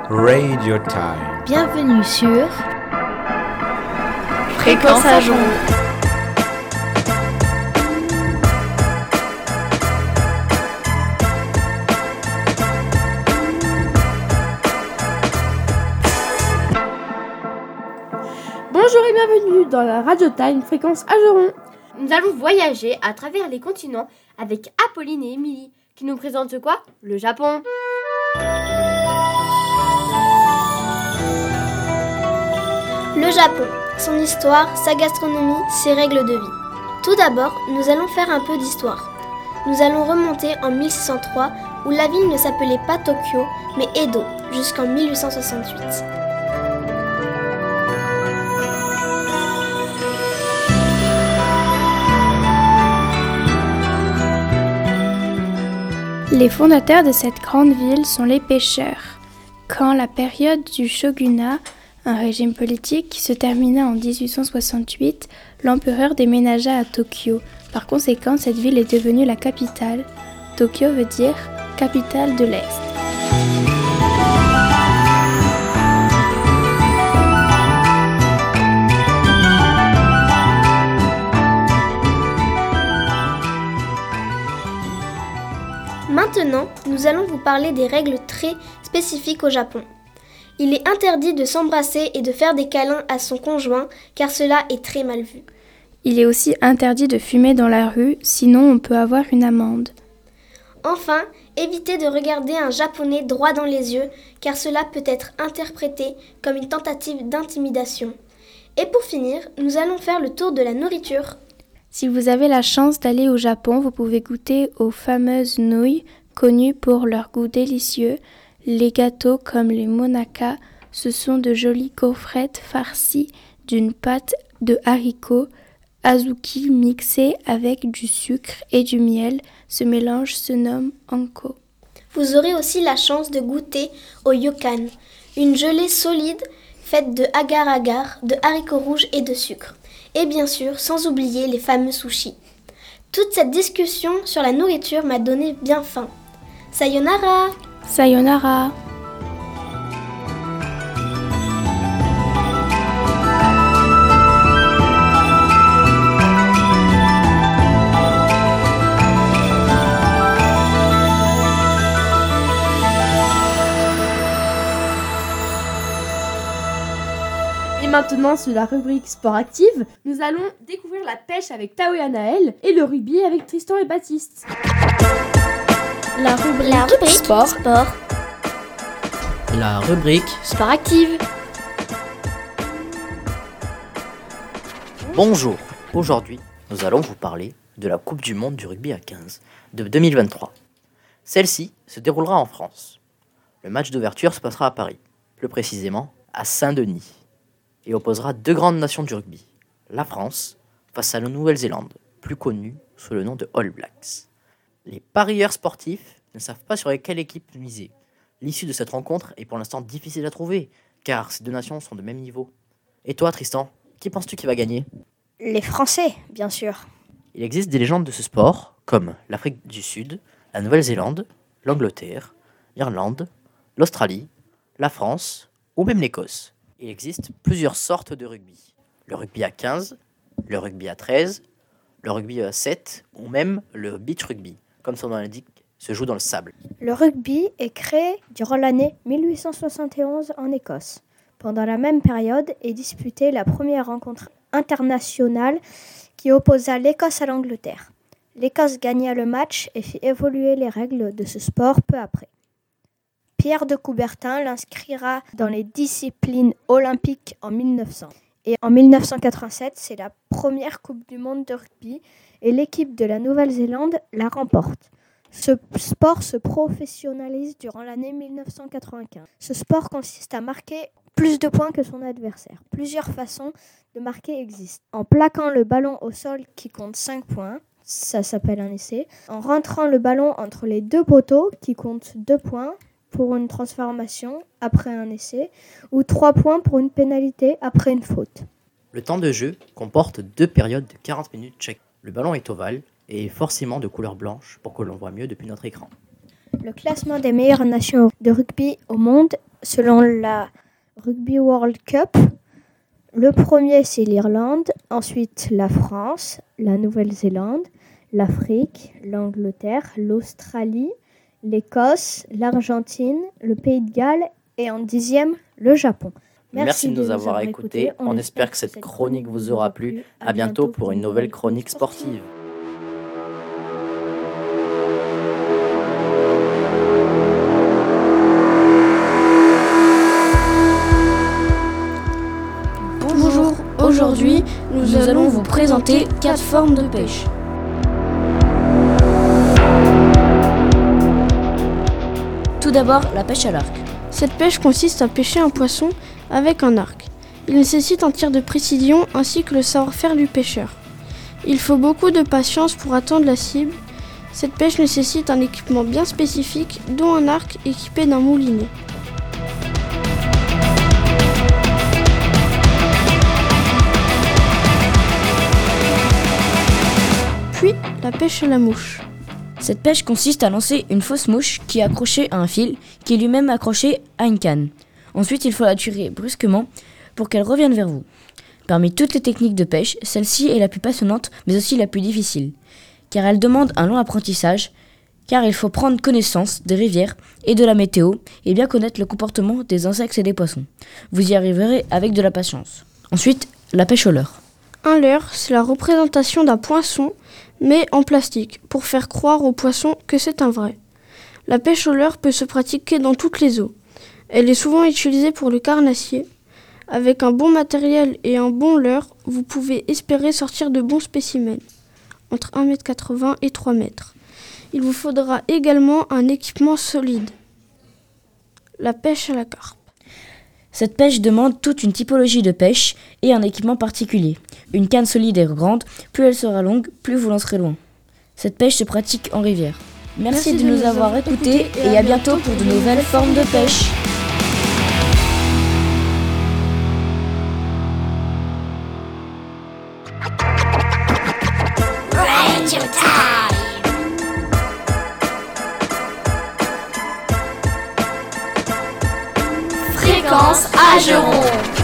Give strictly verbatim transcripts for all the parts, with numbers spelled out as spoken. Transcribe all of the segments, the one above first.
Radio Time. Bienvenue sur Fréquence Ajon. Bonjour et bienvenue dans la Radio Time Fréquence Ajon. Nous allons voyager à travers les continents avec Apolline et Émilie qui nous présentent quoi ? Le Japon. Le Japon, son histoire, sa gastronomie, ses règles de vie. Tout d'abord, nous allons faire un peu d'histoire. Nous allons remonter en mille six cent trois où la ville ne s'appelait pas Tokyo mais Edo jusqu'en mille huit cent soixante-huit. Les fondateurs de cette grande ville sont les pêcheurs. Quand la période du shogunat, un régime politique, se termina en dix-huit cent soixante-huit, l'empereur déménagea à Tokyo. Par conséquent, cette ville est devenue la capitale. Tokyo veut dire « capitale de l'Est ». Maintenant, nous allons vous parler des règles très spécifiques au Japon. Il est interdit de s'embrasser et de faire des câlins à son conjoint car cela est très mal vu. Il est aussi interdit de fumer dans la rue, sinon on peut avoir une amende. Enfin, évitez de regarder un Japonais droit dans les yeux car cela peut être interprété comme une tentative d'intimidation. Et pour finir, nous allons faire le tour de la nourriture. Si vous avez la chance d'aller au Japon, vous pouvez goûter aux fameuses nouilles, connues pour leur goût délicieux. Les gâteaux comme les monaka, ce sont de jolies gaufrettes farcies d'une pâte de haricots, azuki mixée avec du sucre et du miel. Ce mélange se nomme anko. Vous aurez aussi la chance de goûter au yokan, une gelée solide faite de agar-agar, de haricots rouges et de sucre. Et bien sûr, sans oublier les fameux sushis. Toute cette discussion sur la nourriture m'a donné bien faim. Sayonara! Sayonara! Et maintenant, sur la rubrique Sport Active, nous allons découvrir la pêche avec Tao et Anaël et le rugby avec Tristan et Baptiste. La rubrique, La rubrique sport. sport. La rubrique Sport Active. Bonjour. Aujourd'hui, nous allons vous parler de la Coupe du Monde du rugby à quinze de deux mille vingt-trois. Celle-ci se déroulera en France. Le match d'ouverture se passera à Paris, plus précisément à Saint-Denis, et opposera deux grandes nations du rugby, la France face à la Nouvelle-Zélande, plus connue sous le nom de All Blacks. Les parieurs sportifs ne savent pas sur quelle équipe miser. L'issue de cette rencontre est pour l'instant difficile à trouver, car ces deux nations sont de même niveau. Et toi, Tristan, qui penses-tu qui va gagner ? Les Français, bien sûr. Il existe des légendes de ce sport, comme l'Afrique du Sud, la Nouvelle-Zélande, l'Angleterre, l'Irlande, l'Australie, la France ou même l'Écosse. Il existe plusieurs sortes de rugby. Le rugby à quinze, le rugby à treize, le rugby à sept ou même le beach rugby, comme son nom l'indique, se joue dans le sable. Le rugby est créé durant l'année mille huit cent soixante et onze en Écosse. Pendant la même période est disputée la première rencontre internationale qui opposa l'Écosse à l'Angleterre. L'Écosse gagna le match et fit évoluer les règles de ce sport peu après. Pierre de Coubertin l'inscrira dans les disciplines olympiques en mille neuf cents. Et en mille neuf cent quatre-vingt-sept, c'est la première Coupe du monde de rugby et l'équipe de la Nouvelle-Zélande la remporte. Ce sport se professionnalise durant l'année mille neuf cent quatre-vingt-quinze. Ce sport consiste à marquer plus de points que son adversaire. Plusieurs façons de marquer existent. En plaquant le ballon au sol qui compte cinq points, ça s'appelle un essai. En rentrant le ballon entre les deux poteaux qui compte deux points pour une transformation après un essai, ou trois points pour une pénalité après une faute. Le temps de jeu comporte deux périodes de quarante minutes chaque. Le ballon est ovale et est forcément de couleur blanche pour que l'on voit mieux depuis notre écran. Le classement des meilleures nations de rugby au monde selon la Rugby World Cup. Le premier, c'est l'Irlande, ensuite la France, la Nouvelle-Zélande, l'Afrique, l'Angleterre, l'Australie, l'Écosse, l'Argentine, le Pays de Galles et en dixième, le Japon. Merci, Merci de nous avoir écoutés. On, On espère que cette chronique vous aura plu. À bientôt pour une nouvelle chronique sportive. Bonjour, aujourd'hui nous, nous allons vous présenter quatre formes de pêche. Tout d'abord, la pêche à l'arc. Cette pêche consiste à pêcher un poisson avec un arc. Il nécessite un tir de précision ainsi que le savoir-faire du pêcheur. Il faut beaucoup de patience pour atteindre la cible. Cette pêche nécessite un équipement bien spécifique, dont un arc équipé d'un moulinet. Puis, la pêche à la mouche. Cette pêche consiste à lancer une fausse mouche qui est accrochée à un fil, qui est lui-même accroché à une canne. Ensuite, il faut la tirer brusquement pour qu'elle revienne vers vous. Parmi toutes les techniques de pêche, celle-ci est la plus passionnante, mais aussi la plus difficile, car elle demande un long apprentissage, car il faut prendre connaissance des rivières et de la météo, et bien connaître le comportement des insectes et des poissons. Vous y arriverez avec de la patience. Ensuite, la pêche au leurre. Un leurre, c'est la représentation d'un poisson, mais en plastique, pour faire croire au poisson que c'est un vrai. La pêche au leurre peut se pratiquer dans toutes les eaux. Elle est souvent utilisée pour le carnassier. Avec un bon matériel et un bon leurre, vous pouvez espérer sortir de bons spécimens, entre un mètre quatre-vingts et trois mètres. Il vous faudra également un équipement solide. La pêche à la carpe. Cette pêche demande toute une typologie de pêche et un équipement particulier. Une canne solide et grande, plus elle sera longue, plus vous lancerez loin. Cette pêche se pratique en rivière. Merci, Merci de, de nous avoir écoutés et, et à bientôt pour de nouvelles formes de pêche. Fréquence Ageron.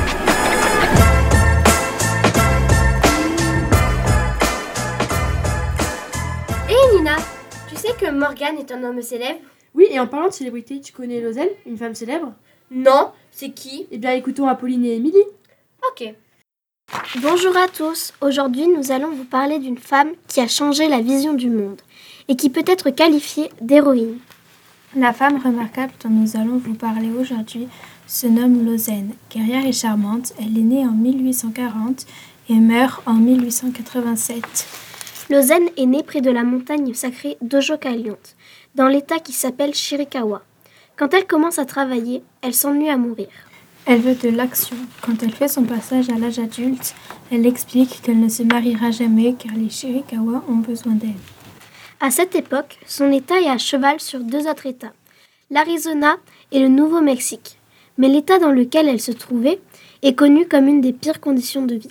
Hé Nina, tu sais que Morgane est un homme célèbre? Oui, et en parlant de célébrité, tu connais Lozel, une femme célèbre? Non, c'est qui? Eh bien, écoutons Apolline et Émilie. Ok. Bonjour à tous, aujourd'hui nous allons vous parler d'une femme qui a changé la vision du monde et qui peut être qualifiée d'héroïne. La femme remarquable dont nous allons vous parler aujourd'hui se nomme Lozen. Guerrière et charmante, elle est née en mille huit cent quarante et meurt en mille huit cent quatre-vingt-sept. Lozen est née près de la montagne sacrée d'Ojokaliante, dans l'état qui s'appelle Chiricahua. Quand elle commence à travailler, elle s'ennuie à mourir. Elle veut de l'action. Quand elle fait son passage à l'âge adulte, elle explique qu'elle ne se mariera jamais car les Chiricahua ont besoin d'elle. À cette époque, son état est à cheval sur deux autres états, l'Arizona et le Nouveau-Mexique. Mais l'état dans lequel elle se trouvait est connu comme une des pires conditions de vie.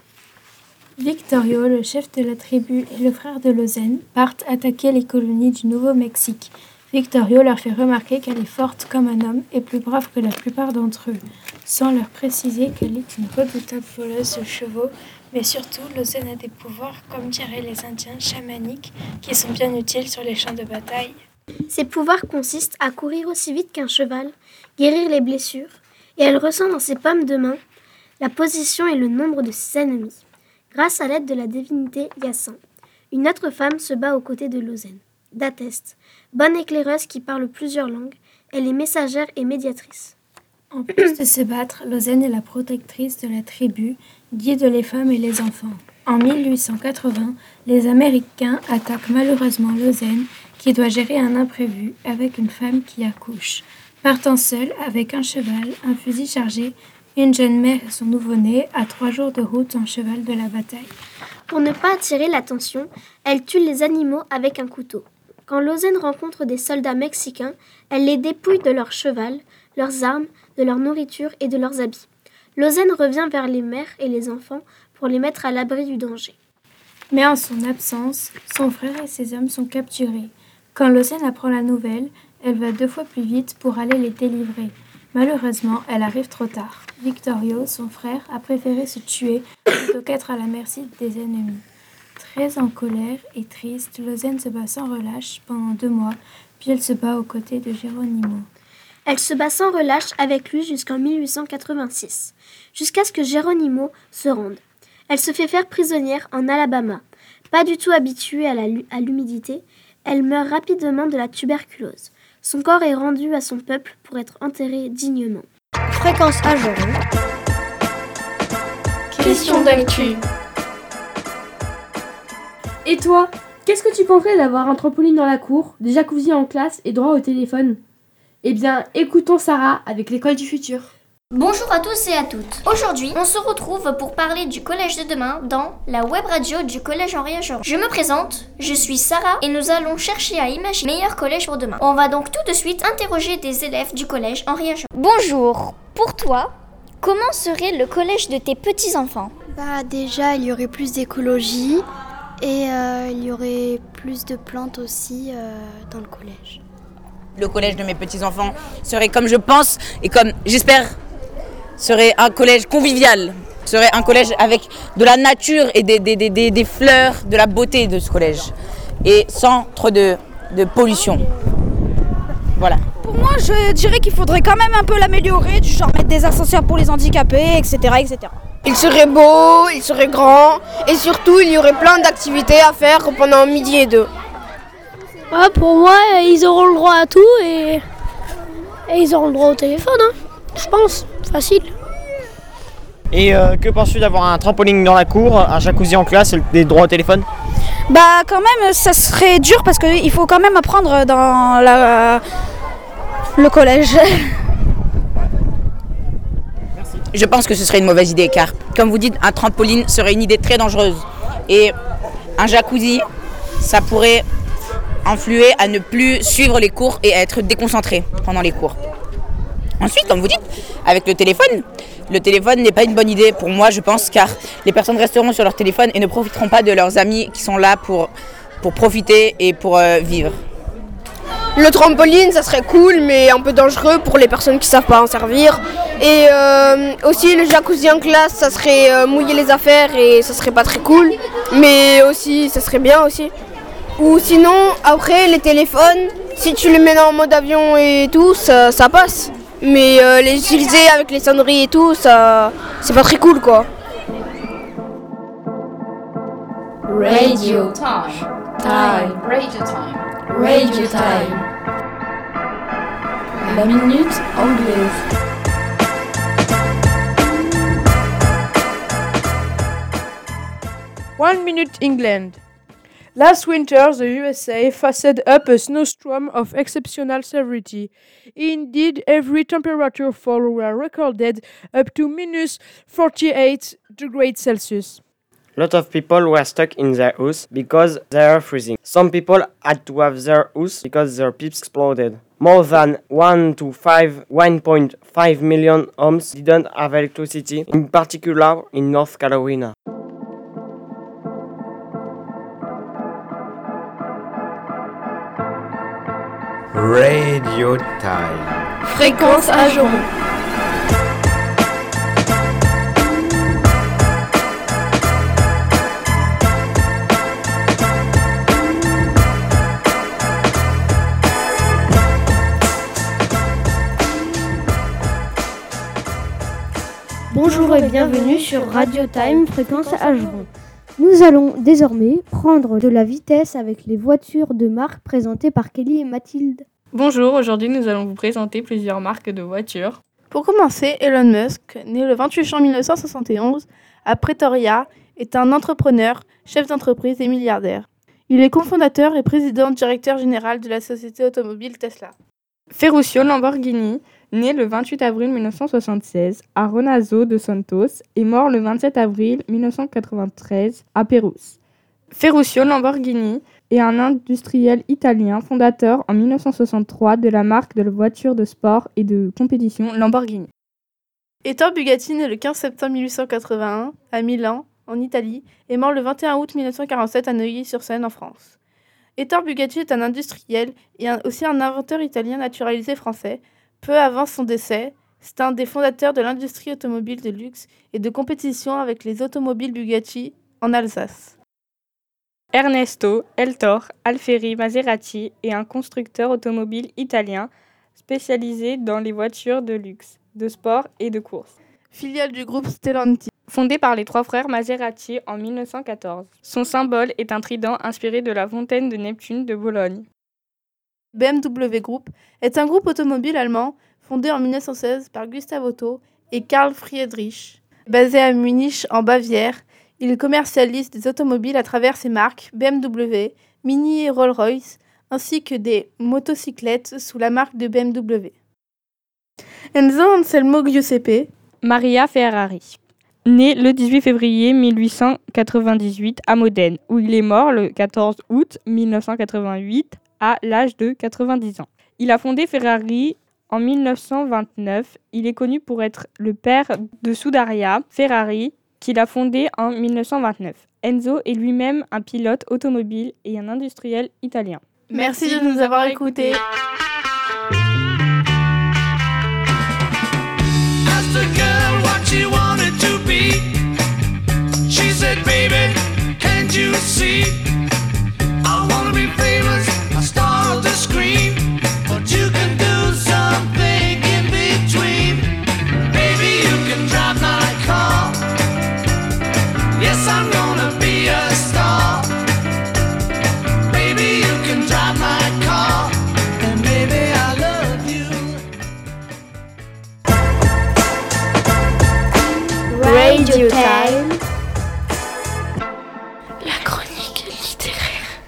Victorio, le chef de la tribu et le frère de Lozen, partent attaquer les colonies du Nouveau-Mexique. Victorio leur fait remarquer qu'elle est forte comme un homme et plus brave que la plupart d'entre eux, sans leur préciser qu'elle est une redoutable voleuse de chevaux, mais surtout Lozen a des pouvoirs, comme diraient les Indiens, chamaniques, qui sont bien utiles sur les champs de bataille. Ses pouvoirs consistent à courir aussi vite qu'un cheval, guérir les blessures, et elle ressent dans ses paumes de main la position et le nombre de ses ennemis. Grâce à l'aide de la divinité Yassin, une autre femme se bat aux côtés de Lozen. D'Ateste, bonne éclaireuse qui parle plusieurs langues, elle est messagère et médiatrice. En plus de se battre, Lozen est la protectrice de la tribu, guide les femmes et les enfants. En mille huit cent quatre-vingts, les Américains attaquent malheureusement Lozen, qui doit gérer un imprévu avec une femme qui accouche. Partant seule, avec un cheval, un fusil chargé, une jeune mère et son nouveau-né, à trois jours de route en cheval de la bataille. Pour ne pas attirer l'attention, elle tue les animaux avec un couteau. Quand Lozen rencontre des soldats mexicains, elle les dépouille de leur cheval, leurs armes, de leur nourriture et de leurs habits. Lozen revient vers les mères et les enfants pour les mettre à l'abri du danger. Mais en son absence, son frère et ses hommes sont capturés. Quand Lozen apprend la nouvelle, Elle va deux fois plus vite pour aller les délivrer. Malheureusement, elle arrive trop tard. Victorio, son frère, a préféré se tuer plutôt qu'être à la merci des ennemis. Très en colère et triste, Lozène se bat sans relâche pendant deux mois, puis elle se bat aux côtés de Geronimo. Elle se bat sans relâche avec lui jusqu'en mille huit cent quatre-vingt-six, jusqu'à ce que Geronimo se rende. Elle se fait faire prisonnière en Alabama. Pas du tout habituée à, la, à l'humidité, elle meurt rapidement de la tuberculose. Son corps est rendu à son peuple pour être enterré dignement. Fréquence Ageron. Question d'actu. Et toi, qu'est-ce que tu penserais d'avoir un trampoline dans la cour, des jacuzzis en classe et droit au téléphone ? Eh bien, écoutons Sarah avec l'école du futur. Bonjour à tous et à toutes. Aujourd'hui, on se retrouve pour parler du collège de demain dans la web radio du collège Henri Ageron. Je me présente, je suis Sarah et nous allons chercher à imaginer le meilleur collège pour demain. On va donc tout de suite interroger des élèves du collège Henri Ageron. Bonjour, pour toi, comment serait le collège de tes petits-enfants ? Bah déjà, il y aurait plus d'écologie et euh, il y aurait plus de plantes aussi euh, dans le collège. Le collège de mes petits-enfants serait comme je pense et comme j'espère serait un collège convivial, serait un collège avec de la nature et des, des, des, des fleurs, de la beauté de ce collège et sans trop de, de pollution. Voilà. Pour moi, je dirais qu'il faudrait quand même un peu l'améliorer, du genre mettre des ascenseurs pour les handicapés, et cetera, et cetera. Il serait beau, il serait grand et surtout il y aurait plein d'activités à faire pendant midi et deux. Ouais, pour moi, ils auront le droit à tout et, et ils auront le droit au téléphone, hein, je pense, facile. Et euh, que penses-tu d'avoir un trampoline dans la cour, un jacuzzi en classe et des droits au téléphone ? Bah quand même, ça serait dur parce qu'il faut quand même apprendre dans la, le collège. Je pense que ce serait une mauvaise idée car, comme vous dites, un trampoline serait une idée très dangereuse. Et un jacuzzi, ça pourrait influer à ne plus suivre les cours et à être déconcentré pendant les cours. Ensuite, comme vous dites, avec le téléphone, le téléphone n'est pas une bonne idée pour moi, je pense, car les personnes resteront sur leur téléphone et ne profiteront pas de leurs amis qui sont là pour, pour profiter et pour euh, vivre. Le trampoline, ça serait cool, mais un peu dangereux pour les personnes qui ne savent pas en servir. Et euh, aussi, le jacuzzi en classe, ça serait euh, mouiller les affaires et ça serait pas très cool. Mais aussi, ça serait bien aussi. Ou sinon, après, les téléphones, si tu les mets en mode avion et tout, ça, ça passe. Mais euh, les utiliser avec les sonneries et tout, ça, c'est pas très cool, quoi. Radio time. Time. Radio time. Radio time. La minute anglaise. One minute England. Last winter, the U S A faced up a snowstorm of exceptional severity. Indeed, every temperature fall were recorded up to minus forty-eight degrees Celsius. A lot of people were stuck in their house because they are freezing. Some people had to have their house because their pipes exploded. More than one to five, one point five million homes didn't have electricity, in particular in North Carolina. Radio time. Fréquence Ageron. Bonjour et bienvenue sur Radio Time, fréquence Ageron. Nous allons désormais prendre de la vitesse avec les voitures de marque présentées par Kelly et Mathilde. Bonjour, aujourd'hui nous allons vous présenter plusieurs marques de voitures. Pour commencer, Elon Musk, né le vingt-huit juin mille neuf cent soixante et onze à Pretoria, est un entrepreneur, chef d'entreprise et milliardaire. Il est cofondateur et président directeur général de la société automobile Tesla. Ferruccio Lamborghini, né le vingt-huit avril mille neuf cent soixante-seize à Ronazo de Santos et mort le vingt-sept avril mille neuf cent quatre-vingt-treize à Pérouse. Ferruccio Lamborghini est un industriel italien fondateur en mille neuf cent soixante-trois de la marque de voitures de sport et de compétition Lamborghini. Ettore Bugatti, né le quinze septembre mille huit cent quatre-vingt-un à Milan, en Italie, et mort le vingt et un août mille neuf cent quarante-sept à Neuilly-sur-Seine, en France. Ettore Bugatti est un industriel et un- aussi un inventeur italien naturalisé français. Peu avant son décès, c'est un des fondateurs de l'industrie automobile de luxe et de compétition avec les automobiles Bugatti en Alsace. Ernesto Ettore Alfieri Maserati est un constructeur automobile italien spécialisé dans les voitures de luxe, de sport et de course. Filiale du groupe Stellantis. Fondé par les trois frères Maserati en mille neuf cent quatorze. Son symbole est un trident inspiré de la fontaine de Neptune de Bologne. B M W Group est un groupe automobile allemand fondé en mille neuf cent seize par Gustav Otto et Karl Friedrich. Basé à Munich en Bavière, il commercialise des automobiles à travers ses marques B M W, Mini et Rolls-Royce, ainsi que des motocyclettes sous la marque de B M W. Enzo Anselmo Giuseppe. Maria Ferrari. Né le dix-huit février mille huit cent quatre-vingt-dix-huit à Modène, où il est mort le quatorze août mille neuf cent quatre-vingt-huit à l'âge de quatre-vingt-dix ans. Il a fondé Ferrari en mille neuf cent vingt-neuf. Il est connu pour être le père de Sudaria Ferrari, qu'il a fondé en mille neuf cent vingt-neuf. Enzo est lui-même un pilote automobile et un industriel italien. Merci de nous avoir écoutés. Asked the girl what she wanted to be. She said, baby, can't you see? I wanna be famous, a star of the screen. But you can do something in between. Baby, you can drive my car. Yes, I'm gonna be a star. Baby, you can drive my car. And baby, I love you. Radio Time. La chronique littéraire.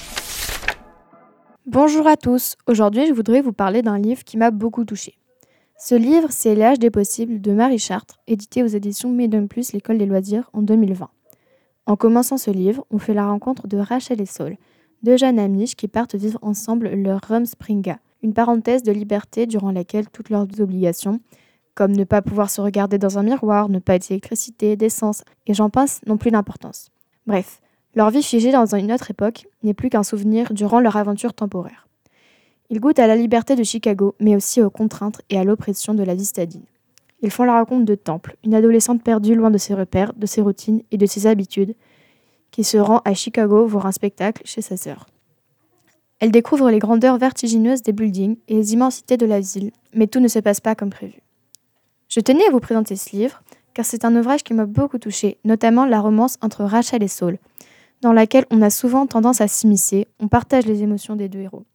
Bonjour à tous, aujourd'hui je voudrais vous parler d'un livre qui m'a beaucoup touchée. Ce livre, c'est L'âge des possibles de Marie Chartres, édité aux éditions Medium Plus, l'école des loisirs, en deux mille vingt. En commençant ce livre, on fait la rencontre de Rachel et Saul, deux jeunes amis qui partent vivre ensemble leur Rumspringa, une parenthèse de liberté durant laquelle toutes leurs obligations, comme ne pas pouvoir se regarder dans un miroir, ne pas être d'électricité, d'essence, et j'en passe, n'ont plus d'importance. Bref, leur vie figée dans une autre époque n'est plus qu'un souvenir durant leur aventure temporaire. Ils goûtent à la liberté de Chicago, mais aussi aux contraintes et à l'oppression de la vie citadine. Ils font la rencontre de Temple, une adolescente perdue loin de ses repères, de ses routines et de ses habitudes, qui se rend à Chicago voir un spectacle chez sa sœur. Elle découvre les grandeurs vertigineuses des buildings et les immensités de la ville, mais tout ne se passe pas comme prévu. Je tenais à vous présenter ce livre, car c'est un ouvrage qui m'a beaucoup touchée, notamment la romance entre Rachel et Saul, dans laquelle on a souvent tendance à s'immiscer, on partage les émotions des deux héros.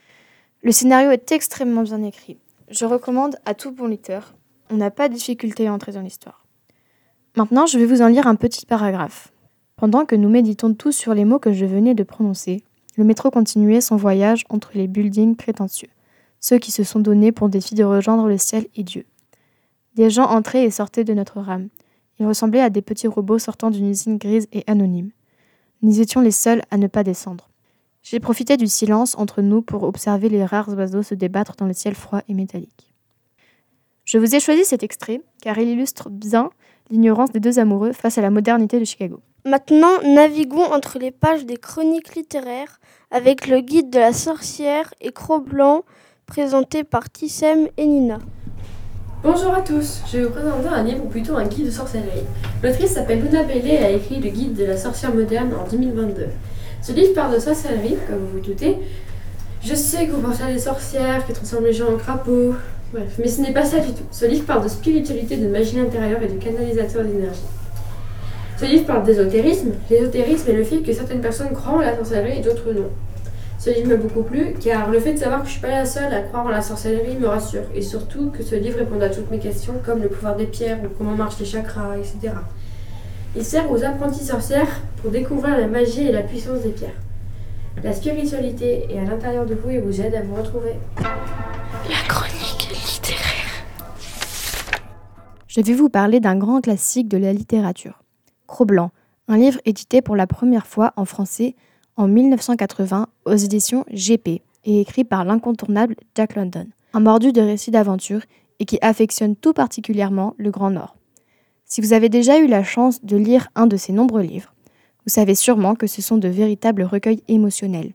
Le scénario est extrêmement bien écrit. Je recommande à tout bon lecteur. On n'a pas de difficulté à entrer dans l'histoire. Maintenant, je vais vous en lire un petit paragraphe. Pendant que nous méditons tous sur les mots que je venais de prononcer, le métro continuait son voyage entre les buildings prétentieux, ceux qui se sont donnés pour défi de rejoindre le ciel et Dieu. Des gens entraient et sortaient de notre rame. Ils ressemblaient à des petits robots sortant d'une usine grise et anonyme. Nous étions les seuls à ne pas descendre. J'ai profité du silence entre nous pour observer les rares oiseaux se débattre dans le ciel froid et métallique. Je vous ai choisi cet extrait car il illustre bien l'ignorance des deux amoureux face à la modernité de Chicago. Maintenant, naviguons entre les pages des chroniques littéraires avec le guide de la sorcière et Cro-Blanc présenté par Tissem et Nina. Bonjour à tous, je vais vous présenter un livre ou plutôt un guide de sorcellerie. L'autrice s'appelle Luna Belle et a écrit le guide de la sorcière moderne en deux mille vingt-deux. Ce livre parle de sorcellerie, comme vous vous doutez. Je sais que vous pensez à des sorcières qui transforment les gens en crapauds, bref, mais ce n'est pas ça du tout. Ce livre parle de spiritualité, de magie intérieure et de canalisateur d'énergie. Ce livre parle d'ésotérisme. L'ésotérisme est le fait que certaines personnes croient en la sorcellerie et d'autres non. Ce livre m'a beaucoup plu, car le fait de savoir que je ne suis pas la seule à croire en la sorcellerie me rassure, et surtout que ce livre répond à toutes mes questions, comme le pouvoir des pierres ou comment marchent les chakras, et cetera. Il sert aux apprentis sorcières pour découvrir la magie et la puissance des pierres. La spiritualité est à l'intérieur de vous et vous aide à vous retrouver. La chronique littéraire. Je vais vous parler d'un grand classique de la littérature, Cro-Blanc, un livre édité pour la première fois en français en mille neuf cent quatre-vingts aux éditions G P et écrit par l'incontournable Jack London, un mordu de récits d'aventure et qui affectionne tout particulièrement le Grand Nord. Si vous avez déjà eu la chance de lire un de ses nombreux livres, vous savez sûrement que ce sont de véritables recueils émotionnels,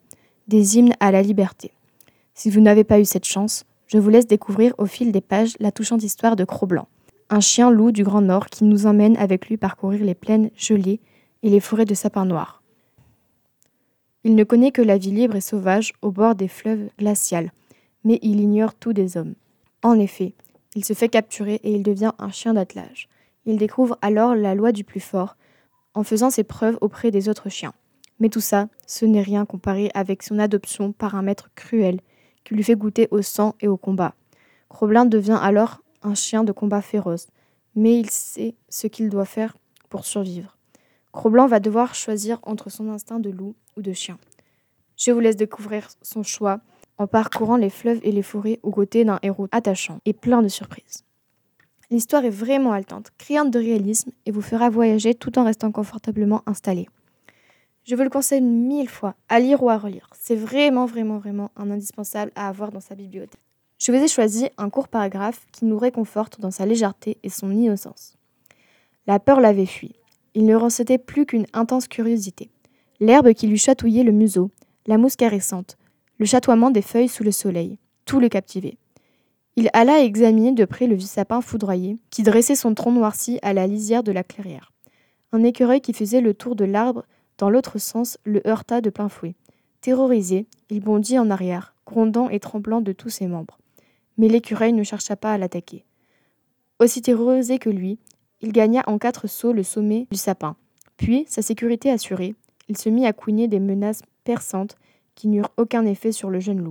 des hymnes à la liberté. Si vous n'avez pas eu cette chance, je vous laisse découvrir au fil des pages la touchante histoire de Cro-Blanc, un chien loup du Grand Nord qui nous emmène avec lui parcourir les plaines gelées et les forêts de sapins noirs. Il ne connaît que la vie libre et sauvage au bord des fleuves glaciales, mais il ignore tout des hommes. En effet, il se fait capturer et il devient un chien d'attelage. Il découvre alors la loi du plus fort, en faisant ses preuves auprès des autres chiens. Mais tout ça, ce n'est rien comparé avec son adoption par un maître cruel, qui lui fait goûter au sang et au combat. Cro-Blanc devient alors un chien de combat féroce, mais il sait ce qu'il doit faire pour survivre. Cro-Blanc va devoir choisir entre son instinct de loup ou de chien. Je vous laisse découvrir son choix en parcourant les fleuves et les forêts aux côtés d'un héros attachant et plein de surprises. L'histoire est vraiment haletante, criante de réalisme et vous fera voyager tout en restant confortablement installé. Je vous le conseille mille fois, à lire ou à relire. C'est vraiment, vraiment, vraiment un indispensable à avoir dans sa bibliothèque. Je vous ai choisi un court paragraphe qui nous réconforte dans sa légèreté et son innocence. La peur l'avait fui. Il ne ressentait plus qu'une intense curiosité. L'herbe qui lui chatouillait le museau, la mousse caressante, le chatoiement des feuilles sous le soleil, tout le captivait. Il alla examiner de près le vieux sapin foudroyé qui dressait son tronc noirci à la lisière de la clairière. Un écureuil qui faisait le tour de l'arbre dans l'autre sens le heurta de plein fouet. Terrorisé, il bondit en arrière, grondant et tremblant de tous ses membres. Mais l'écureuil ne chercha pas à l'attaquer. Aussi terrorisé que lui, il gagna en quatre sauts le sommet du sapin. Puis, sa sécurité assurée, il se mit à couiner des menaces perçantes qui n'eurent aucun effet sur le jeune loup.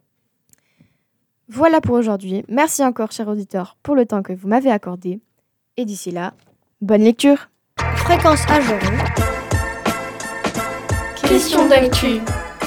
Voilà pour aujourd'hui. Merci encore, chers auditeurs, pour le temps que vous m'avez accordé. Et d'ici là, bonne lecture. Fréquence Ageron. Question d'actu.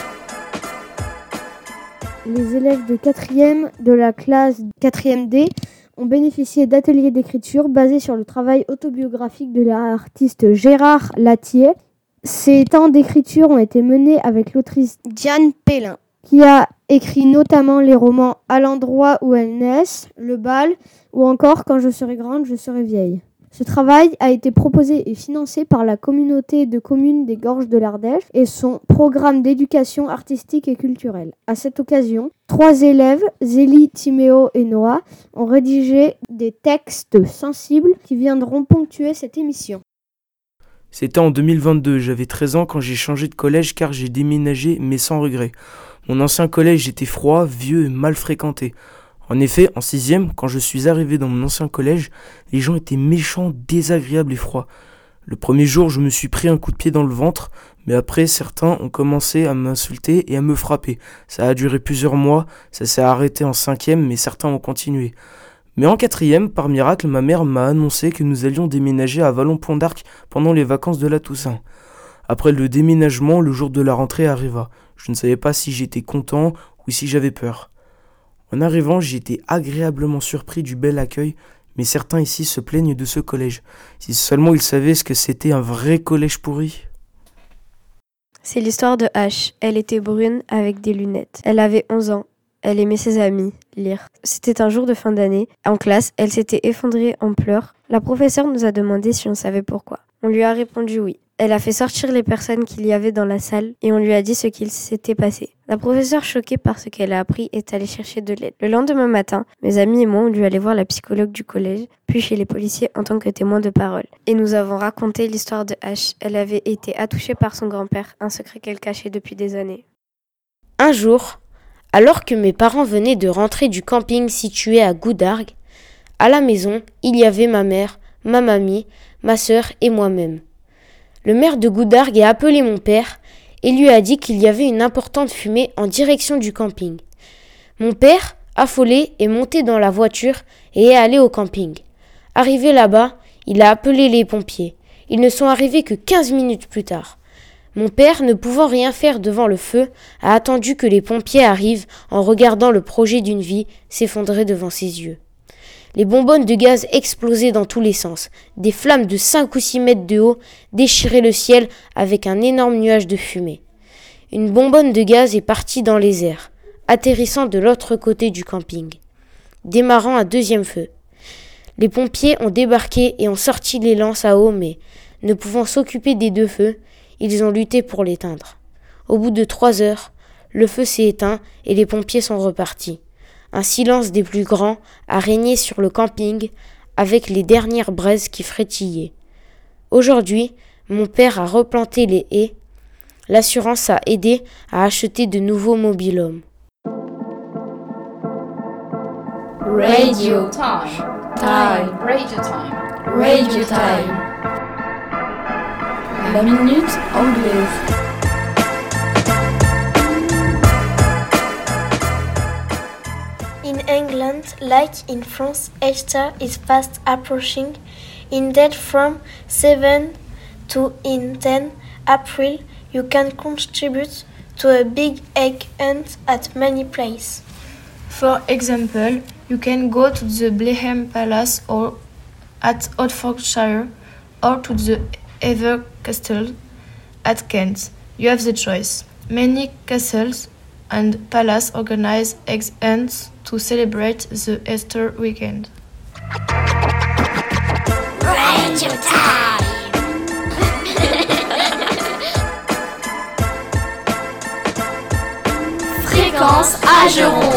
Les élèves de quatrième de la classe quatrième D ont bénéficié d'ateliers d'écriture basés sur le travail autobiographique de l'artiste Gérard Latier. Ces temps d'écriture ont été menés avec l'autrice Diane Pellin, qui a écrit notamment les romans À l'endroit où elles naissent, Le bal ou encore Quand je serai grande, je serai vieille. Ce travail a été proposé et financé par la communauté de communes des Gorges de l'Ardèche et son programme d'éducation artistique et culturelle. À cette occasion, trois élèves, Zélie, Timéo et Noah, ont rédigé des textes sensibles qui viendront ponctuer cette émission. C'était en deux mille vingt-deux, j'avais treize ans quand j'ai changé de collège car j'ai déménagé mais sans regret. Mon ancien collège était froid, vieux et mal fréquenté. En effet, en sixième, quand je suis arrivé dans mon ancien collège, les gens étaient méchants, désagréables et froids. Le premier jour, je me suis pris un coup de pied dans le ventre, mais après, certains ont commencé à m'insulter et à me frapper. Ça a duré plusieurs mois, ça s'est arrêté en cinquième, mais certains ont continué. Mais en quatrième, par miracle, ma mère m'a annoncé que nous allions déménager à Vallon-Pont d'Arc pendant les vacances de la Toussaint. Après le déménagement, le jour de la rentrée arriva. Je ne savais pas si j'étais content ou si j'avais peur. En arrivant, j'ai été agréablement surpris du bel accueil, mais certains ici se plaignent de ce collège. Si seulement ils savaient ce que c'était un vrai collège pourri. C'est l'histoire de H. Elle était brune avec des lunettes. Elle avait onze ans. Elle aimait ses amis, lire. C'était un jour de fin d'année. En classe, elle s'était effondrée en pleurs. La professeure nous a demandé si on savait pourquoi. On lui a répondu oui. Elle a fait sortir les personnes qu'il y avait dans la salle et on lui a dit ce qu'il s'était passé. La professeure, choquée par ce qu'elle a appris, est allée chercher de l'aide. Le lendemain matin, mes amis et moi, on dû aller voir la psychologue du collège, puis chez les policiers en tant que témoin de parole. Et nous avons raconté l'histoire de H. Elle avait été attouchée par son grand-père, un secret qu'elle cachait depuis des années. Un jour, alors que mes parents venaient de rentrer du camping situé à Goudargues, à la maison, il y avait ma mère, ma mamie, ma sœur et moi-même. Le maire de Goudargues a appelé mon père et lui a dit qu'il y avait une importante fumée en direction du camping. Mon père, affolé, est monté dans la voiture et est allé au camping. Arrivé là-bas, il a appelé les pompiers. Ils ne sont arrivés que quinze minutes plus tard. Mon père, ne pouvant rien faire devant le feu, a attendu que les pompiers arrivent en regardant le projet d'une vie s'effondrer devant ses yeux. Les bonbonnes de gaz explosaient dans tous les sens. Des flammes de cinq ou six mètres de haut déchiraient le ciel avec un énorme nuage de fumée. Une bonbonne de gaz est partie dans les airs, atterrissant de l'autre côté du camping, démarrant un deuxième feu. Les pompiers ont débarqué et ont sorti les lances à eau, mais, ne pouvant s'occuper des deux feux, ils ont lutté pour l'éteindre. Au bout de trois heures, le feu s'est éteint et les pompiers sont repartis. Un silence des plus grands a régné sur le camping avec les dernières braises qui frétillaient. Aujourd'hui, mon père a replanté les haies. L'assurance a aidé à acheter de nouveaux mobil-homes. Radio time. Time. Radio time. Radio time. La minute anglaise. In England, like in France, Easter is fast approaching. Indeed, from seven to ten April, you can contribute to a big egg hunt at many places. For example, you can go to the Blenheim Palace or at Hertfordshire or to the Hever Castle at Kent. You have the choice. Many castles and palaces organize egg hunts to celebrate the Easter weekend. Radio time. Fréquence Ageron.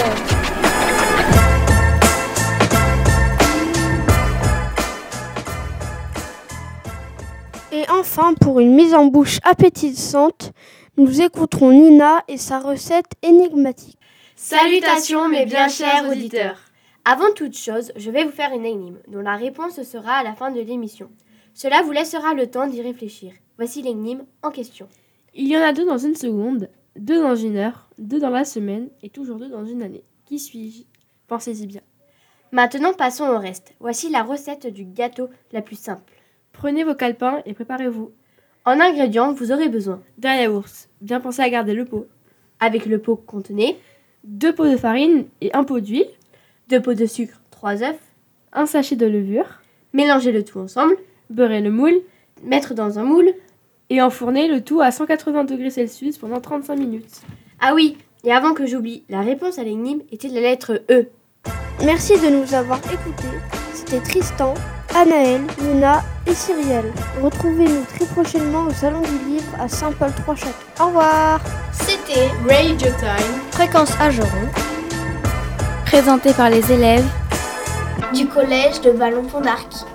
Et enfin, pour une mise en bouche appétissante, nous écouterons Nina et sa recette énigmatique. Salutations mes bien chers auditeurs. Avant toute chose, je vais vous faire une énigme dont la réponse sera à la fin de l'émission. Cela vous laissera le temps d'y réfléchir. Voici l'énigme en question. Il y en a deux dans une seconde, deux dans une heure, deux dans la semaine et toujours deux dans une année. Qui suis-je? Pensez-y bien. Maintenant passons au reste. Voici la recette du gâteau la plus simple. Prenez vos calepins et préparez-vous. En ingrédients, vous aurez besoin d'un yaourt. Bien pensez à garder le pot. Avec le pot contenez deux pots de farine et un pot d'huile, deux pots de sucre, trois œufs, un sachet de levure. Mélangez le tout ensemble. Beurrez le moule. Mettre dans un moule. Et enfourner le tout à cent quatre-vingts degrés Celsius pendant trente-cinq minutes. Ah oui, et avant que j'oublie, la réponse à l'énigme était la lettre E. Merci de nous avoir écoutés. C'était Tristan, Anaël, Nina et Cyrielle. Retrouvez-nous très prochainement au Salon du Livre à Saint-Paul-Trois-Châteaux. Au revoir. C'était Radio Time. Fréquence Ageron. Présenté par les élèves du collège de Vallon-Pont d'Arc.